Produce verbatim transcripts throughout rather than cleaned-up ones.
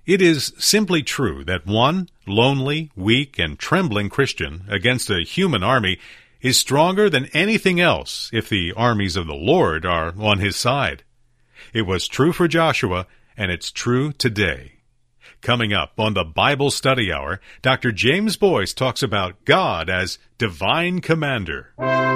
It is simply true that one lonely, weak, and trembling Christian against a human army is stronger than anything else if the armies of the Lord are on his side. It was true for Joshua, and it's true today. Coming up on the Bible Study Hour, Doctor James Boyce talks about God as Divine Commander.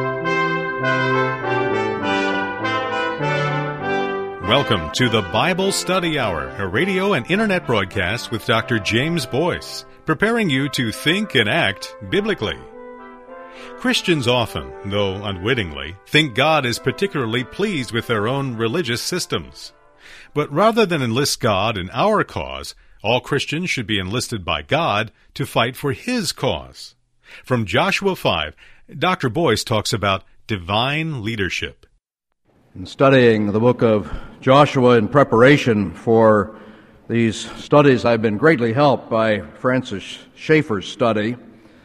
Welcome to the Bible Study Hour, a radio and internet broadcast with Doctor James Boyce, preparing you to think and act biblically. Christians often, though unwittingly, think God is particularly pleased with their own religious systems. But rather than enlist God in our cause, all Christians should be enlisted by God to fight for His cause. From Joshua five, Doctor Boyce talks about divine leadership. In studying the book of Joshua in preparation for these studies, I've been greatly helped by Francis Schaeffer's study,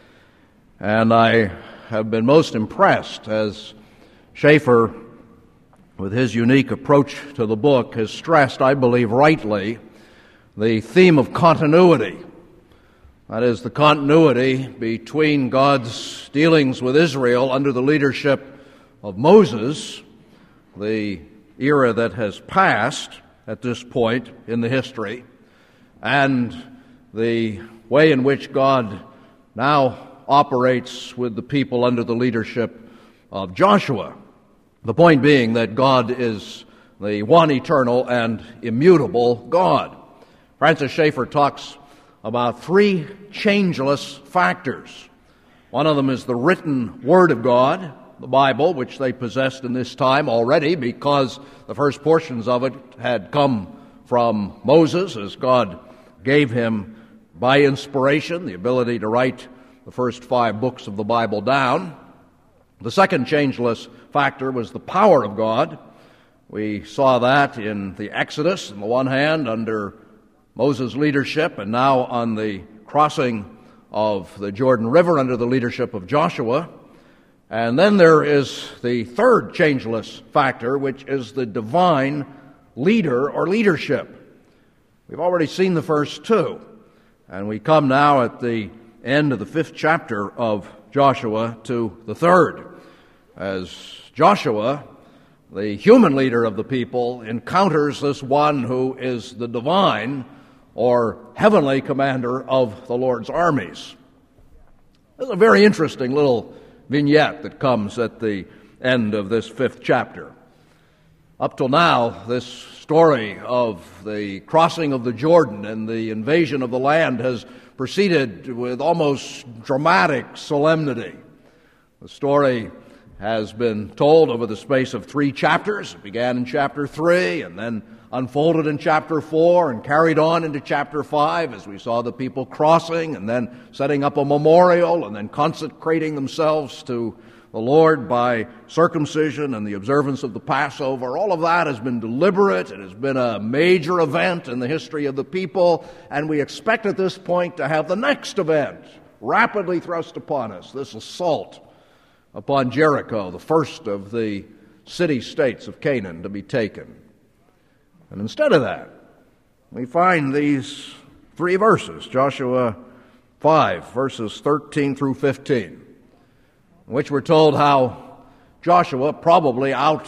and I have been most impressed as Schaeffer, with his unique approach to the book, has stressed, I believe rightly, the theme of continuity. That is, the continuity between God's dealings with Israel under the leadership of Moses, the era that has passed at this point in the history, and the way in which God now operates with the people under the leadership of Joshua. The point being that God is the one eternal and immutable God. Francis Schaeffer talks about three changeless factors. One of them is the written Word of God, the Bible, which they possessed in this time already because the first portions of it had come from Moses, as God gave him by inspiration the ability to write the first five books of the Bible down. The second changeless factor was the power of God. We saw that in the Exodus, on the one hand, under Moses' leadership, and now on the crossing of the Jordan River under the leadership of Joshua. And then there is the third changeless factor, which is the divine leader or leadership. We've already seen the first two, and we come now at the end of the fifth chapter of Joshua to the third, as Joshua, the human leader of the people, encounters this one who is the divine or heavenly commander of the Lord's armies. This is a very interesting little vignette that comes at the end of this fifth chapter. Up till now, this story of the crossing of the Jordan and the invasion of the land has proceeded with almost dramatic solemnity. The story has been told over the space of three chapters. It began in chapter three and then unfolded in chapter four and carried on into chapter five as we saw the people crossing and then setting up a memorial and then consecrating themselves to the Lord by circumcision and the observance of the Passover. All of that has been deliberate. It has been a major event in the history of the people, and we expect at this point to have the next event rapidly thrust upon us, this assault upon Jericho, the first of the city-states of Canaan to be taken. And instead of that, we find these three verses, Joshua five, verses thirteen through fifteen, in which we're told how Joshua, probably out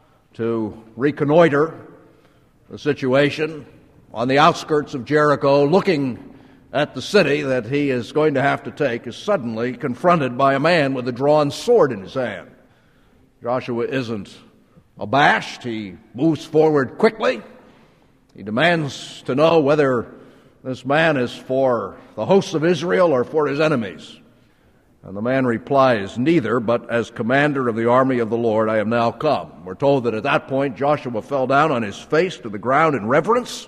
to reconnoiter the situation on the outskirts of Jericho, looking at the city that he is going to have to take, is suddenly confronted by a man with a drawn sword in his hand. Joshua isn't abashed. He moves forward quickly. He demands to know whether this man is for the hosts of Israel or for his enemies. And the man replies, "Neither, but as commander of the army of the Lord I am now come." We're told that at that point Joshua fell down on his face to the ground in reverence.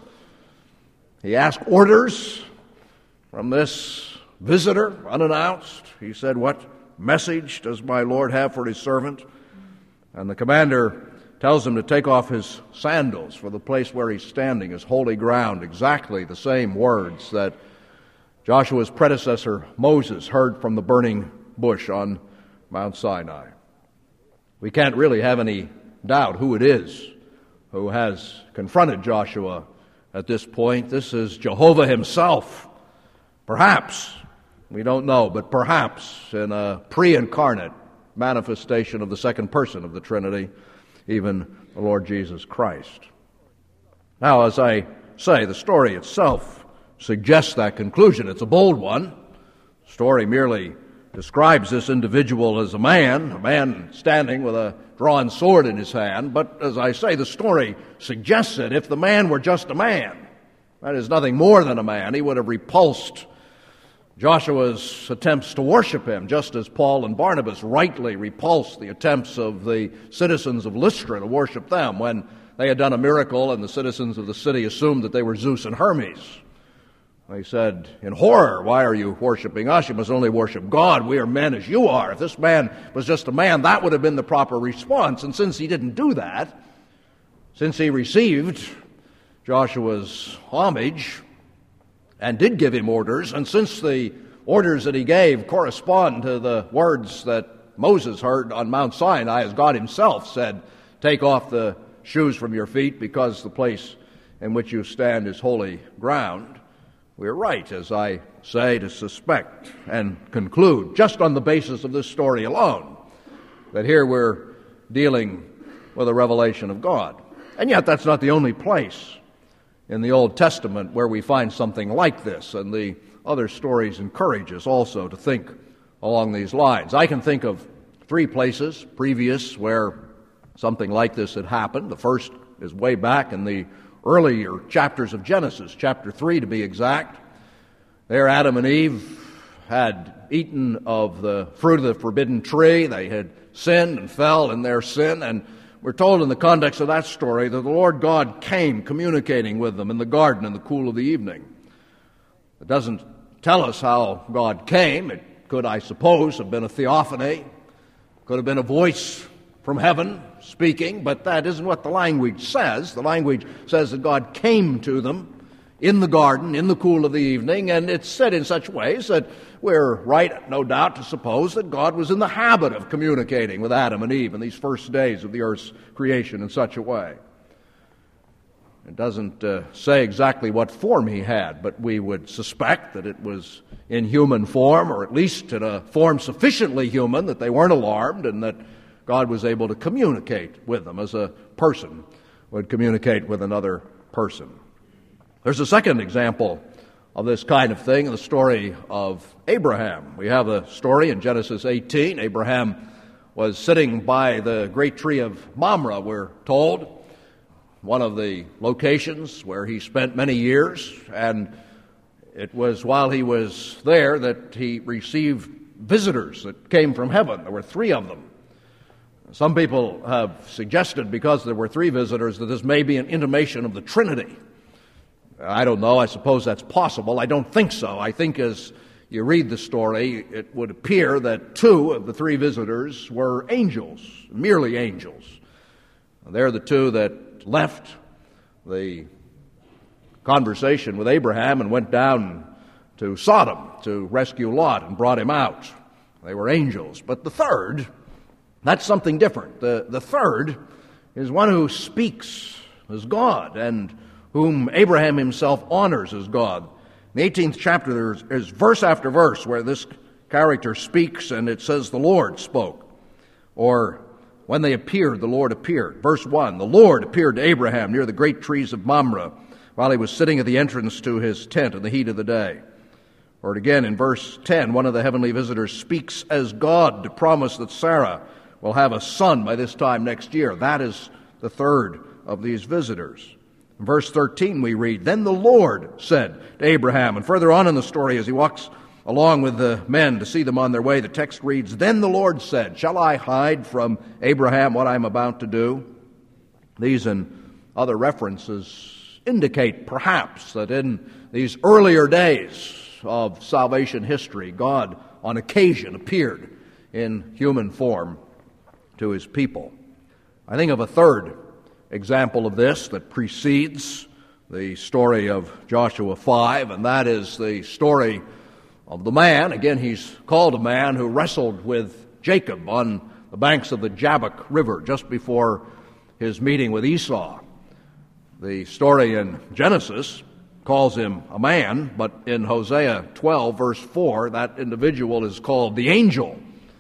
He asked orders from this visitor, unannounced. He said, "What message does my Lord have for his servant?" And the commander tells him to take off his sandals, for the place where he's standing is holy ground. Exactly the same words that Joshua's predecessor Moses heard from the burning bush on Mount Sinai. We can't really have any doubt who it is who has confronted Joshua at this point. This is Jehovah himself. Perhaps, we don't know, but perhaps in a pre-incarnate manifestation of the second person of the Trinity, even the Lord Jesus Christ. Now, as I say, the story itself suggests that conclusion. It's a bold one. The story merely describes this individual as a man, a man standing with a drawn sword in his hand. But as I say, the story suggests it. If the man were just a man, that is nothing more than a man, he would have repulsed Joshua's attempts to worship him, just as Paul and Barnabas rightly repulsed the attempts of the citizens of Lystra to worship them when they had done a miracle and the citizens of the city assumed that they were Zeus and Hermes. They said, in horror, why are you worshiping us? You must only worship God. We are men as you are. If this man was just a man, that would have been the proper response. And since he didn't do that, since he received Joshua's homage and did give him orders, and since the orders that he gave correspond to the words that Moses heard on Mount Sinai, as God himself said, take off the shoes from your feet because the place in which you stand is holy ground, we're right, as I say, to suspect and conclude, just on the basis of this story alone, that here we're dealing with a revelation of God. And yet that's not the only place in the Old Testament where we find something like this, and the other stories encourage us also to think along these lines. I can think of three places previous where something like this had happened. The first is way back in the earlier chapters of Genesis, chapter three to be exact. There Adam and Eve had eaten of the fruit of the forbidden tree. They had sinned and fell in their sin, and we're told in the context of that story that the Lord God came communicating with them in the garden in the cool of the evening. It doesn't tell us how God came. It could, I suppose, have been a theophany. It could have been a voice from heaven speaking, but that isn't what the language says. The language says that God came to them in the garden, in the cool of the evening, and it's said in such ways that we're right, no doubt, to suppose that God was in the habit of communicating with Adam and Eve in these first days of the earth's creation in such a way. It doesn't uh, say exactly what form he had, but we would suspect that it was in human form, or at least in a form sufficiently human that they weren't alarmed, and that God was able to communicate with them as a person would communicate with another person. There's a second example of this kind of thing in the story of Abraham. We have a story in Genesis eighteen. Abraham was sitting by the great tree of Mamre, we're told, one of the locations where he spent many years, and it was while he was there that he received visitors that came from heaven. There were three of them. Some people have suggested, because there were three visitors, that this may be an intimation of the Trinity. I don't know. I suppose that's possible. I don't think so. I think as you read the story, it would appear that two of the three visitors were angels, merely angels. They're the two that left the conversation with Abraham and went down to Sodom to rescue Lot and brought him out. They were angels. But the third, that's something different. The, the third is one who speaks as God and whom Abraham himself honors as God. In the eighteenth chapter, there's, there's verse after verse where this character speaks, and it says, the Lord spoke. Or, when they appeared, the Lord appeared. Verse one, the Lord appeared to Abraham near the great trees of Mamre while he was sitting at the entrance to his tent in the heat of the day. Or again, in verse ten, one of the heavenly visitors speaks as God to promise that Sarah will have a son by this time next year. That is the third of these visitors. In verse thirteen we read, then the Lord said to Abraham, and further on in the story as he walks along with the men to see them on their way, the text reads, then the Lord said, shall I hide from Abraham what I am about to do? These and other references indicate perhaps that in these earlier days of salvation history, God on occasion appeared in human form to his people. I think of a third example of this that precedes the story of Joshua five, and that is the story of the man, again he's called a man, who wrestled with Jacob on the banks of the Jabbok River just before his meeting with Esau. The story in Genesis calls him a man, but in Hosea twelve, verse four, that individual is called the angel.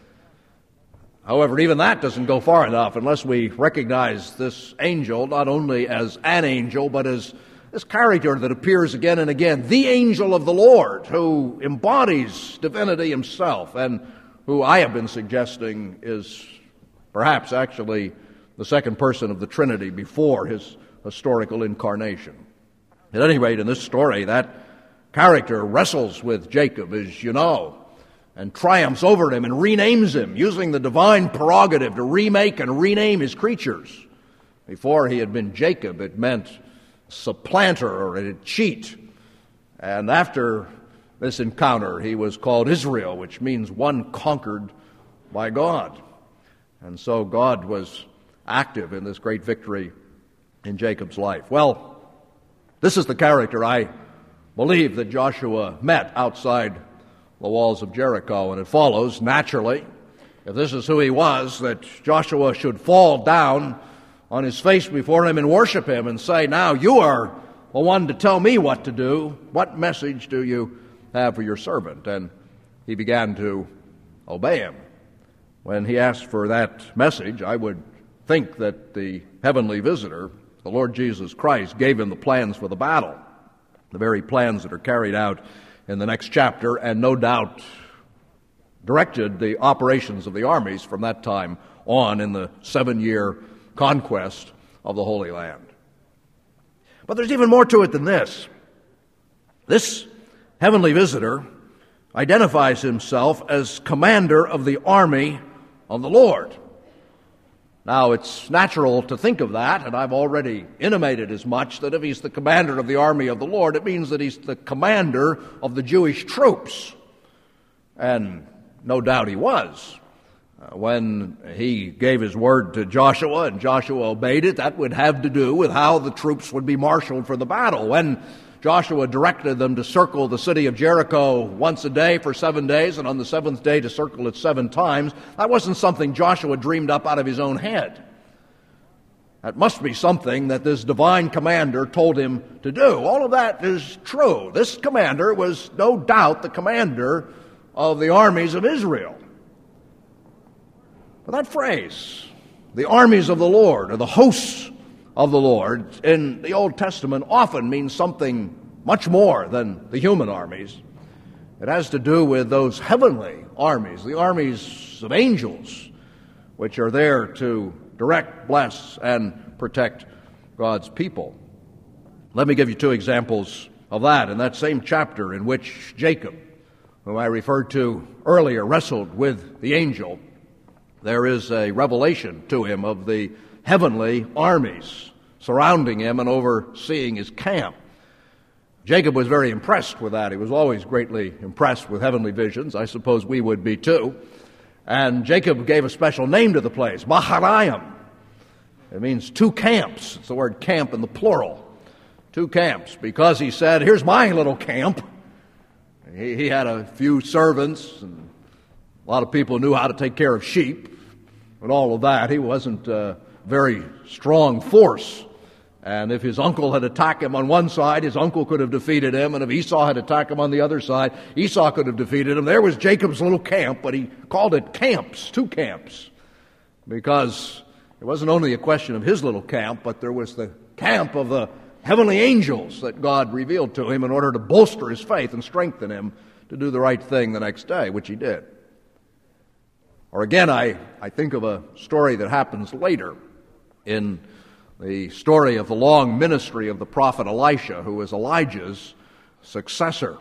However, even that doesn't go far enough unless we recognize this angel not only as an angel, but as this character that appears again and again, the angel of the Lord, who embodies divinity himself, and who I have been suggesting is perhaps actually the second person of the Trinity before his historical incarnation. At any rate, in this story, that character wrestles with Jacob, as you know, and triumphs over him and renames him, using the divine prerogative to remake and rename his creatures. Before he had been Jacob, it meant supplanter or a cheat. And after this encounter, he was called Israel, which means one conquered by God. And so God was active in this great victory in Jacob's life. Well, this is the character I believe that Joshua met outside the walls of Jericho, and it follows naturally, if this is who he was, that Joshua should fall down on his face before him and worship him and say, now you are the one to tell me what to do. What message do you have for your servant? And he began to obey him. When he asked for that message, I would think that the heavenly visitor, the Lord Jesus Christ, gave him the plans for the battle, the very plans that are carried out in the next chapter, and no doubt directed the operations of the armies from that time on in the seven-year conquest of the Holy Land. But there's even more to it than this. This heavenly visitor identifies himself as commander of the army of the Lord. Now, it's natural to think of that, and I've already intimated as much, that if he's the commander of the army of the Lord, it means that he's the commander of the Jewish troops. And no doubt he was. Uh, when he gave his word to Joshua and Joshua obeyed it, that would have to do with how the troops would be marshaled for the battle. When Joshua directed them to circle the city of Jericho once a day for seven days, and on the seventh day to circle it seven times, that wasn't something Joshua dreamed up out of his own head. That must be something that this divine commander told him to do. All of that is true. This commander was no doubt the commander of the armies of Israel. But that phrase, the armies of the Lord, or the hosts of the Lord, in the Old Testament often means something much more than the human armies. It has to do with those heavenly armies, the armies of angels, which are there to direct, bless, and protect God's people. Let me give you two examples of that in that same chapter in which Jacob, whom I referred to earlier, wrestled with the angel. There is a revelation to him of the heavenly armies surrounding him and overseeing his camp. Jacob was very impressed with that. He was always greatly impressed with heavenly visions. I suppose we would be too. And Jacob gave a special name to the place, Maharayim. It means two camps. It's the word camp in the plural. Two camps, because he said, here's my little camp. He, he had a few servants, and a lot of people knew how to take care of sheep and all of that. He wasn't a very strong force. And if his uncle had attacked him on one side, his uncle could have defeated him. And if Esau had attacked him on the other side, Esau could have defeated him. There was Jacob's little camp, but he called it camps, two camps, because it wasn't only a question of his little camp, but there was the camp of the heavenly angels that God revealed to him in order to bolster his faith and strengthen him to do the right thing the next day, which he did. Or again, I, I think of a story that happens later in the story of the long ministry of the prophet Elisha, who was Elijah's successor.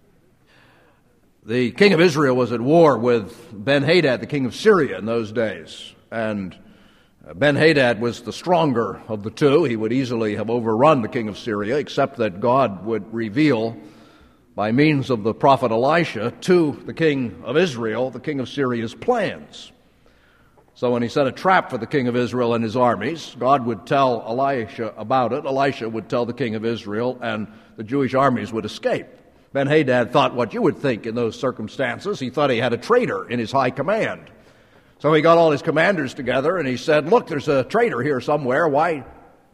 The king of Israel was at war with Ben-Hadad, the king of Syria, in those days. And Ben-Hadad was the stronger of the two. He would easily have overrun the king of Syria, except that God would reveal, by means of the prophet Elisha, to the king of Israel, the king of Syria's plans. So when he set a trap for the king of Israel and his armies, God would tell Elisha about it. Elisha would tell the king of Israel, and the Jewish armies would escape. Ben-Hadad thought what you would think in those circumstances. He thought he had a traitor in his high command. So he got all his commanders together, and he said, look, there's a traitor here somewhere. Why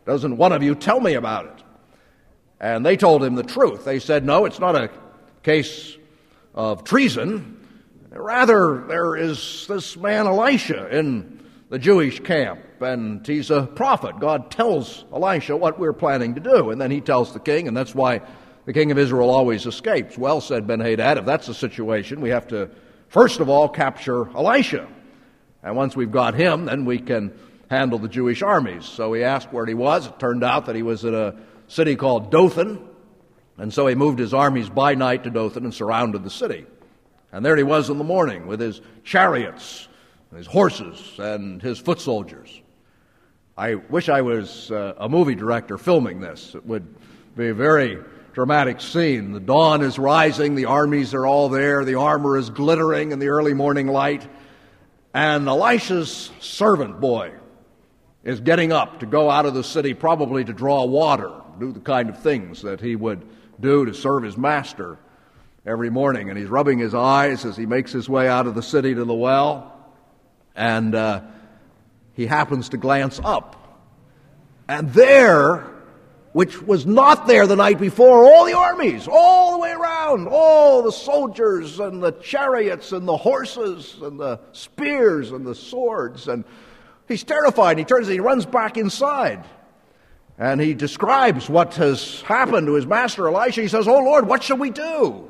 Doesn't one of you tell me about it? And they told him the truth. They said, no, it's not a case of treason. Rather, there is this man Elisha in the Jewish camp, and he's a prophet. God tells Elisha what we're planning to do, and then he tells the king, and that's why the king of Israel always escapes. Well, said Ben-Hadad, if that's the situation, we have to, first of all, capture Elisha. And once we've got him, then we can handle the Jewish armies. So he asked where he was. It turned out that he was in a city called Dothan, and so he moved his armies by night to Dothan and surrounded the city. And there he was in the morning with his chariots, and his horses, and his foot soldiers. I wish I was uh, a movie director filming this. It would be a very dramatic scene. The dawn is rising, the armies are all there, the armor is glittering in the early morning light, and Elisha's servant boy is getting up to go out of the city, probably to draw water, do the kind of things that he would do to serve his master every morning. And he's rubbing his eyes as he makes his way out of the city to the well, and uh, he happens to glance up. And there, which was not there the night before, all the armies, all the way around, all the soldiers and the chariots and the horses and the spears and the swords. And he's terrified. He turns and he runs back inside. And he describes what has happened to his master Elisha. He says, "Oh Lord, what shall we do?"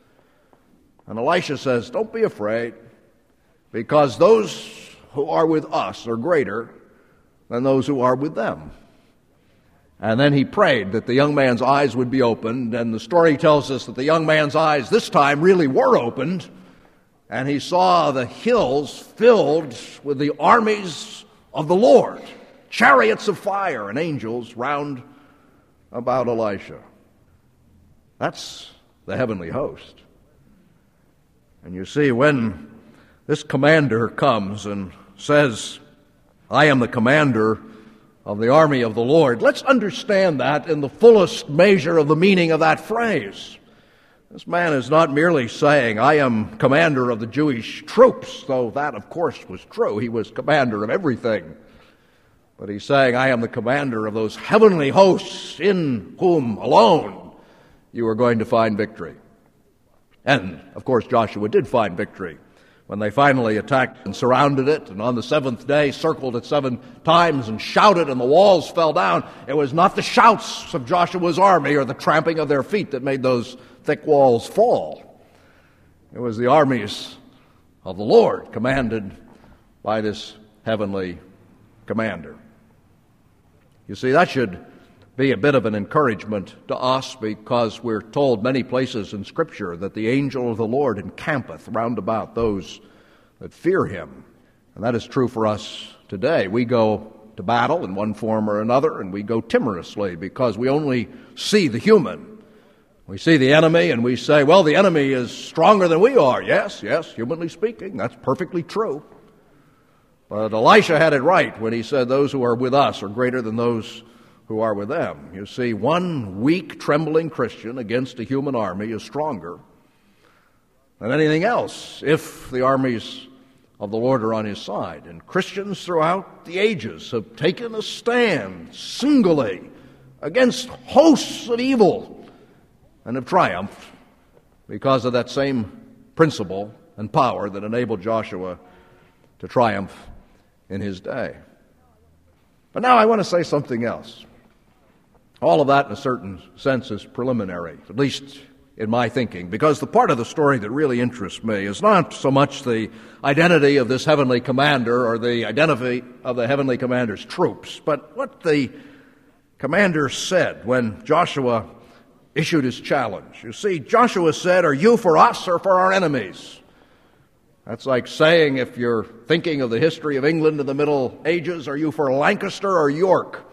And Elisha says, "Don't be afraid, because those who are with us are greater than those who are with them." And then he prayed that the young man's eyes would be opened, and the story tells us that the young man's eyes this time really were opened, and he saw the hills filled with the armies of the Lord, chariots of fire and angels round about Elisha. That's the heavenly host. And you see, when this commander comes and says, "I am the commander of the army of the Lord," let's understand that in the fullest measure of the meaning of that phrase. This man is not merely saying, "I am commander of the Jewish troops," though that, of course, was true. He was commander of everything. But he's saying, "I am the commander of those heavenly hosts in whom alone you are going to find victory." And, of course, Joshua did find victory when they finally attacked and surrounded it, and on the seventh day circled it seven times and shouted, and the walls fell down. It was not the shouts of Joshua's army or the tramping of their feet that made those thick walls fall. It was the armies of the Lord, commanded by this heavenly commander. You see, that should be a bit of an encouragement to us, because we're told many places in Scripture that the angel of the Lord encampeth round about those that fear him. And that is true for us today. We go to battle in one form or another, and we go timorously because we only see the human. We see the enemy and we say, well, the enemy is stronger than we are. Yes, yes, humanly speaking, that's perfectly true. But Elisha had it right when he said those who are with us are greater than those who are with them. You see, one weak, trembling Christian against a human army is stronger than anything else if the armies of the Lord are on his side. And Christians throughout the ages have taken a stand singly against hosts of evil and have triumphed because of that same principle and power that enabled Joshua to triumph in his day. But now I want to say something else. All of that, in a certain sense, is preliminary, at least in my thinking, because the part of the story that really interests me is not so much the identity of this heavenly commander or the identity of the heavenly commander's troops, but what the commander said when Joshua issued his challenge. You see, Joshua said, "Are you for us or for our enemies?" That's like saying, if you're thinking of the history of England in the Middle Ages, are you for Lancaster or York?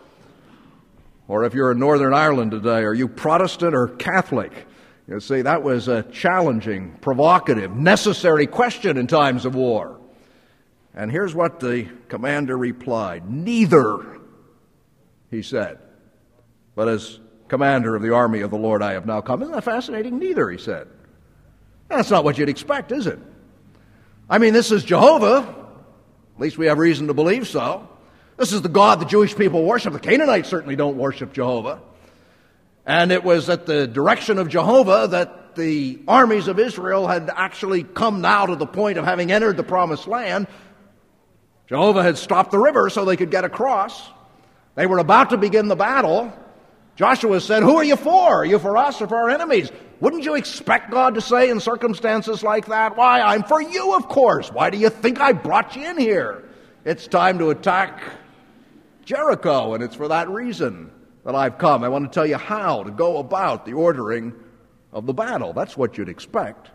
Or if you're in Northern Ireland today, are you Protestant or Catholic? You see, that was a challenging, provocative, necessary question in times of war. And here's what the commander replied. "Neither," he said, "but as commander of the army of the Lord I have now come." Isn't that fascinating? Neither, he said. That's not what you'd expect, is it? I mean, this is Jehovah. At least we have reason to believe so. This is the God the Jewish people worship. The Canaanites certainly don't worship Jehovah. And it was at the direction of Jehovah that the armies of Israel had actually come now to the point of having entered the promised land. Jehovah had stopped the river so they could get across. They were about to begin the battle. Joshua said, "Who are you for? Are you for us or for our enemies?" Wouldn't you expect God to say in circumstances like that, "Why, I'm for you, of course. Why do you think I brought you in here? It's time to attack Jericho, and it's for that reason that I've come. I want to tell you how to go about the ordering of the battle." That's what you'd expect.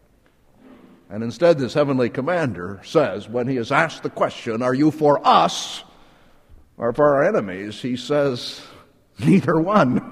And instead, this heavenly commander says, when he is asked the question, "Are you for us or for our enemies?" he says, "Neither one.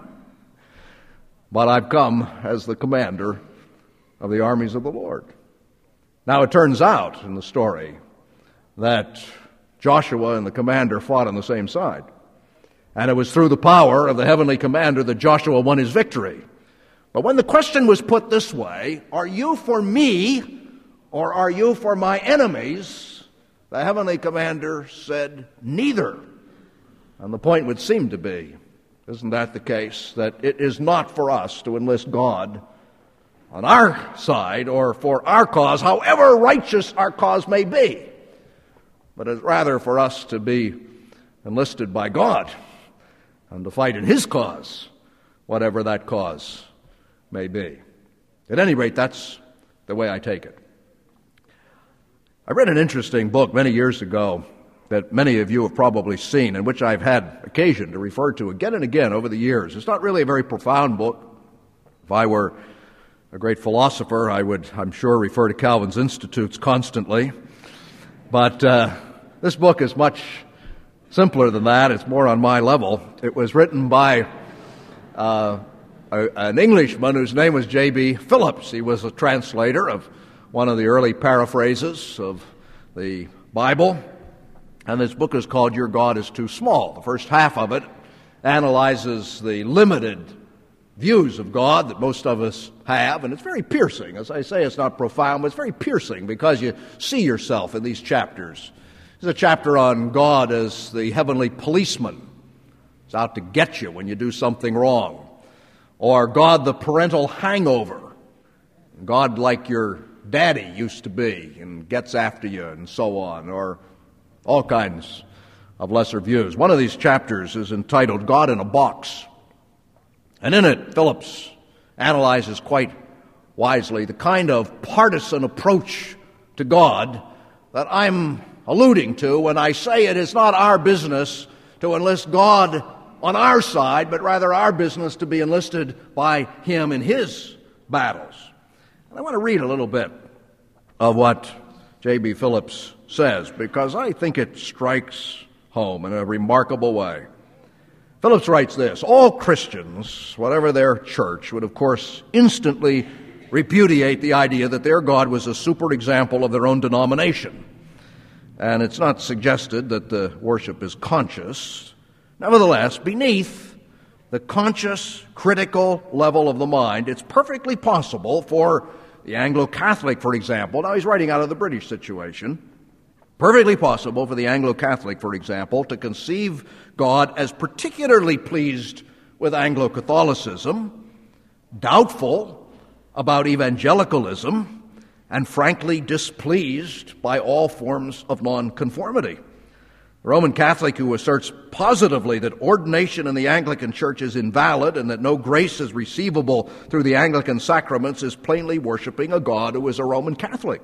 But I've come as the commander of the armies of the Lord." Now it turns out in the story that Joshua and the commander fought on the same side. And it was through the power of the heavenly commander that Joshua won his victory. But when the question was put this way, "Are you for me or are you for my enemies?" the heavenly commander said, "Neither." And the point would seem to be, isn't that the case, that it is not for us to enlist God on our side or for our cause, however righteous our cause may be, but it's rather for us to be enlisted by God and to fight in His cause, whatever that cause may be. At any rate, that's the way I take it. I read an interesting book many years ago that many of you have probably seen, and which I've had occasion to refer to again and again over the years. It's not really a very profound book. If I were a great philosopher, I would, I'm sure, refer to Calvin's Institutes constantly. But uh, this book is much simpler than that. It's more on my level. It was written by uh, a, an Englishman whose name was J B Phillips. He was a translator of one of the early paraphrases of the Bible. And this book is called Your God is Too Small. The first half of it analyzes the limited views of God that most of us have, and it's very piercing. As I say, it's not profound, but it's very piercing because you see yourself in these chapters. There's a chapter on God as the heavenly policeman. He's out to get you when you do something wrong. Or God the parental hangover. God like your daddy used to be and gets after you and so on. Or all kinds of lesser views. One of these chapters is entitled God in a Box. And in it, Phillips analyzes quite wisely the kind of partisan approach to God that I'm alluding to when I say it is not our business to enlist God on our side, but rather our business to be enlisted by Him in His battles. And I want to read a little bit of what J B Phillips says, because I think it strikes home in a remarkable way. Phillips writes this: "All Christians, whatever their church, would of course instantly repudiate the idea that their God was a super example of their own denomination. And it's not suggested that the worship is conscious. Nevertheless, beneath the conscious, critical level of the mind, it's perfectly possible for the Anglo-Catholic, for example," now he's writing out of the British situation, "perfectly possible for the Anglo-Catholic, for example, to conceive God as particularly pleased with Anglo-Catholicism, doubtful about evangelicalism, and frankly displeased by all forms of nonconformity. The Roman Catholic who asserts positively that ordination in the Anglican Church is invalid and that no grace is receivable through the Anglican sacraments is plainly worshiping a God who is a Roman Catholic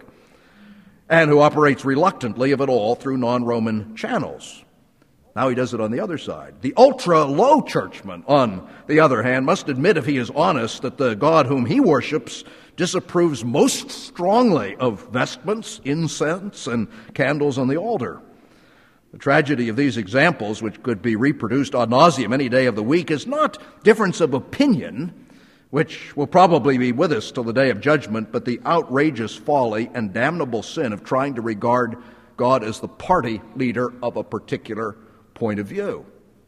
and who operates reluctantly, if at all, through non-Roman channels. Now he does it on the other side. The ultra-low churchman, on the other hand, must admit, if he is honest, that the God whom he worships disapproves most strongly of vestments, incense, and candles on the altar. The tragedy of these examples, which could be reproduced ad nauseum any day of the week, is not difference of opinion, which will probably be with us till the day of judgment, but the outrageous folly and damnable sin of trying to regard God as the party leader of a particular point of view."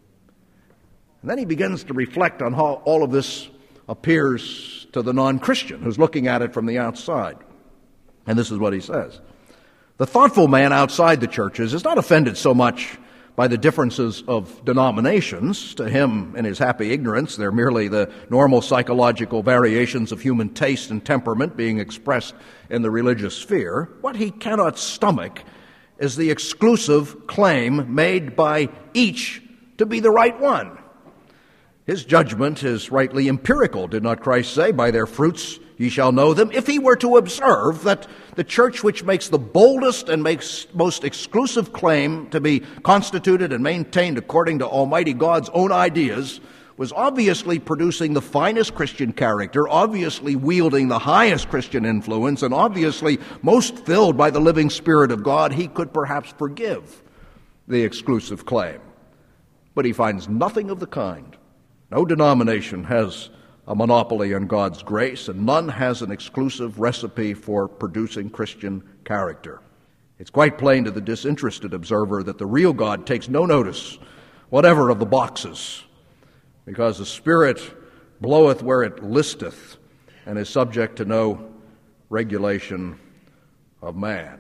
And then he begins to reflect on how all of this appears to the non-Christian who's looking at it from the outside. And this is what he says: "The thoughtful man outside the churches is not offended so much by the differences of denominations. To him, in his happy ignorance, they're merely the normal psychological variations of human taste and temperament being expressed in the religious sphere. What he cannot stomach is the exclusive claim made by each to be the right one. His judgment is rightly empirical. Did not Christ say, "By their fruits ye shall know them"? If he were to observe that the church which makes the boldest and makes most exclusive claim to be constituted and maintained according to Almighty God's own ideas was obviously producing the finest Christian character, obviously wielding the highest Christian influence, and obviously most filled by the living Spirit of God, he could perhaps forgive the exclusive claim. But he finds nothing of the kind. No denomination has a monopoly on God's grace, and none has an exclusive recipe for producing Christian character. It's quite plain to the disinterested observer that the real God takes no notice whatever of the boxes, because the Spirit bloweth where it listeth and is subject to no regulation of man.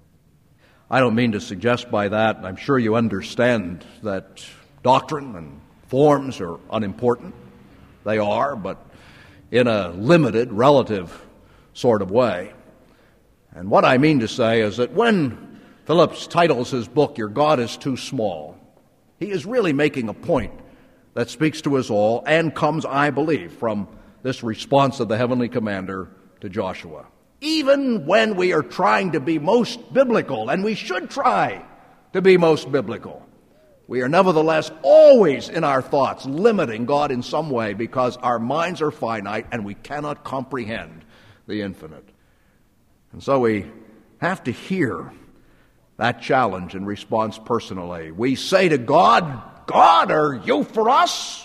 I don't mean to suggest by that, and I'm sure you understand, that doctrine and forms are unimportant. They are, but in a limited, relative sort of way. And what I mean to say is that when Phillips titles his book, "Your God is Too Small," he is really making a point that speaks to us all and comes, I believe, from this response of the heavenly commander to Joshua. Even when we are trying to be most biblical, and we should try to be most biblical, we are nevertheless always in our thoughts limiting God in some way because our minds are finite and we cannot comprehend the infinite. And so we have to hear that challenge and response personally. We say to God, "God, are you for us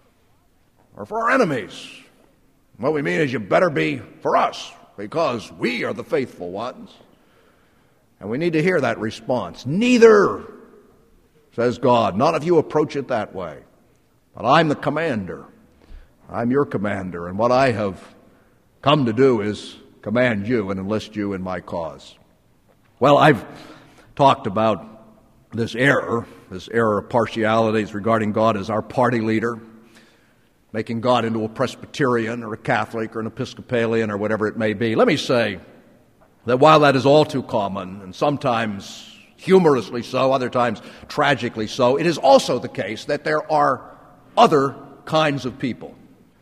or for our enemies?" What we mean is, you better be for us because we are the faithful ones. And we need to hear that response. "Neither," says God, "none of you approach it that way. But I'm the commander. I'm your commander, and what I have come to do is command you and enlist you in my cause." Well, I've talked about this error, this error of partialities regarding God as our party leader, making God into a Presbyterian or a Catholic or an Episcopalian or whatever it may be. Let me say that while that is all too common, and sometimes humorously so, other times tragically so, it is also the case that there are other kinds of people.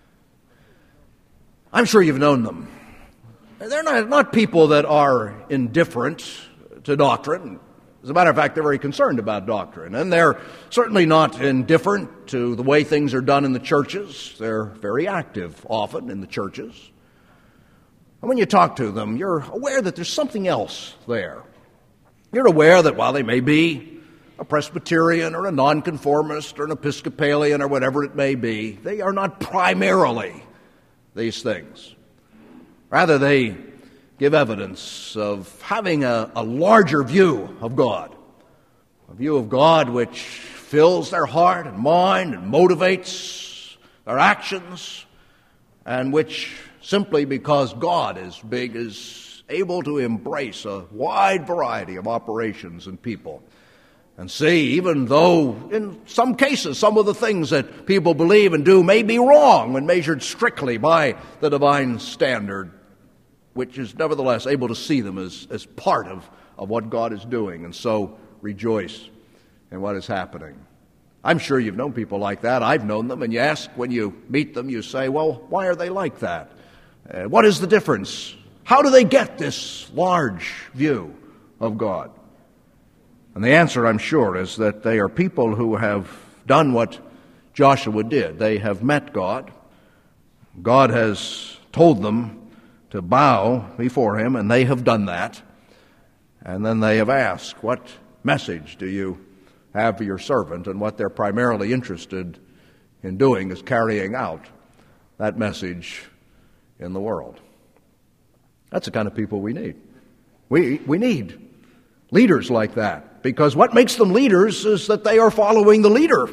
I'm sure you've known them. They're not, not people that are indifferent to doctrine. As a matter of fact, they're very concerned about doctrine, and they're certainly not indifferent to the way things are done in the churches. They're very active often in the churches. And when you talk to them, you're aware that there's something else there. You're aware that while they may be a Presbyterian or a nonconformist or an Episcopalian or whatever it may be, they are not primarily these things. Rather, they give evidence of having a, a larger view of God, a view of God which fills their heart and mind and motivates their actions, and which, simply because God is big, is able to embrace a wide variety of operations and people. And see, even though in some cases some of the things that people believe and do may be wrong when measured strictly by the divine standard, which is nevertheless able to see them as, as part of, of what God is doing, and so rejoice in what is happening. I'm sure you've known people like that. I've known them, and you ask when you meet them, you say, well, why are they like that? Uh, what is the difference? How do they get this large view of God? And the answer, I'm sure, is that they are people who have done what Joshua did. They have met God. God has told them to bow before him, and they have done that. And then they have asked, what message do you have for your servant? And what they're primarily interested in doing is carrying out that message in the world. That's the kind of people we need. We we need leaders like that, because what makes them leaders is that they are following the leader.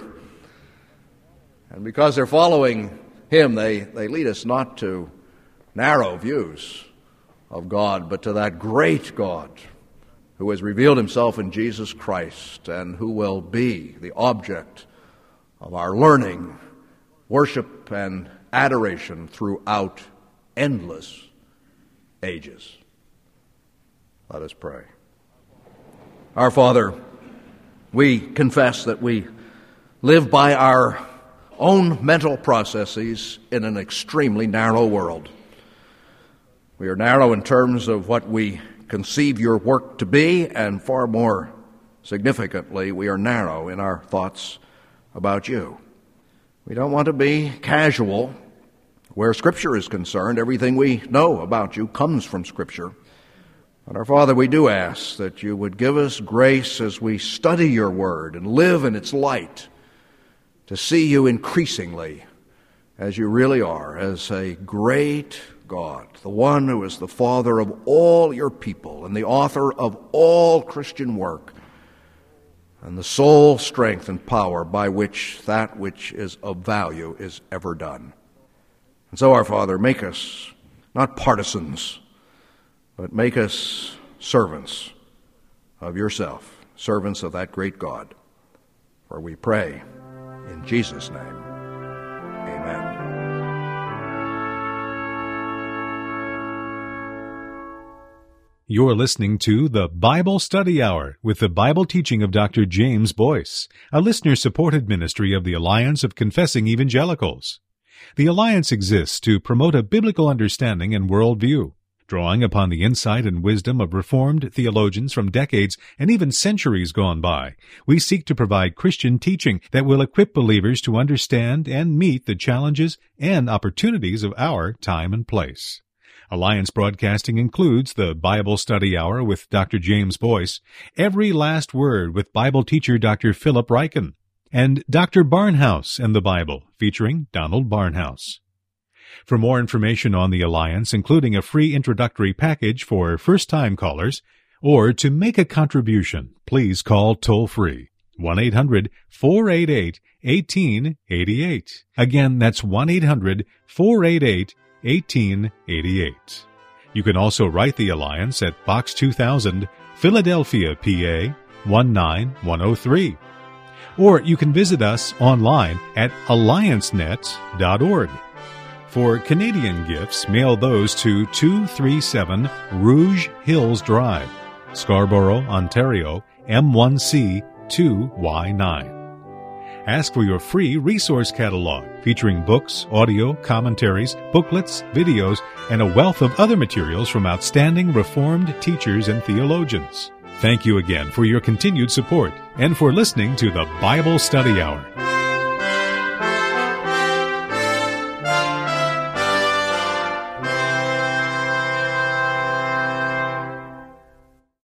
And because they're following him, they, they lead us not to narrow views of God, but to that great God who has revealed himself in Jesus Christ and who will be the object of our learning, worship, and adoration throughout endless ages. Let us pray. Our Father, we confess that we live by our own mental processes in an extremely narrow world. We are narrow in terms of what we conceive your work to be, and far more significantly, we are narrow in our thoughts about you. We don't want to be casual. Where Scripture is concerned, everything we know about you comes from Scripture. But our Father, we do ask that you would give us grace as we study your word and live in its light, to see you increasingly as you really are, as a great God, the one who is the Father of all your people and the author of all Christian work, and the sole strength and power by which that which is of value is ever done. And so, our Father, make us not partisans, but make us servants of yourself, servants of that great God. For we pray in Jesus' name. Amen. You're listening to the Bible Study Hour with the Bible teaching of Doctor James Boyce, a listener-supported ministry of the Alliance of Confessing Evangelicals. The Alliance exists to promote a biblical understanding and worldview, drawing upon the insight and wisdom of Reformed theologians from decades and even centuries gone by. We seek to provide Christian teaching that will equip believers to understand and meet the challenges and opportunities of our time and place. Alliance Broadcasting includes the Bible Study Hour with Doctor James Boyce, Every Last Word with Bible teacher Doctor Philip Ryken, and Doctor Barnhouse and the Bible, featuring Donald Barnhouse. For more information on the Alliance, including a free introductory package for first-time callers, or to make a contribution, please call toll-free one eight hundred four eight eight one eight eight eight. Again, that's one eight hundred four eight eight one eight eight eight. You can also write the Alliance at Box two thousand, Philadelphia, P A one nine one oh three. Or you can visit us online at alliance net dot org. For Canadian gifts, mail those to two thirty-seven Rouge Hills Drive, Scarborough, Ontario, M one C two Y nine. Ask for your free resource catalog featuring books, audio, commentaries, booklets, videos, and a wealth of other materials from outstanding Reformed teachers and theologians. Thank you again for your continued support and for listening to the Bible Study Hour.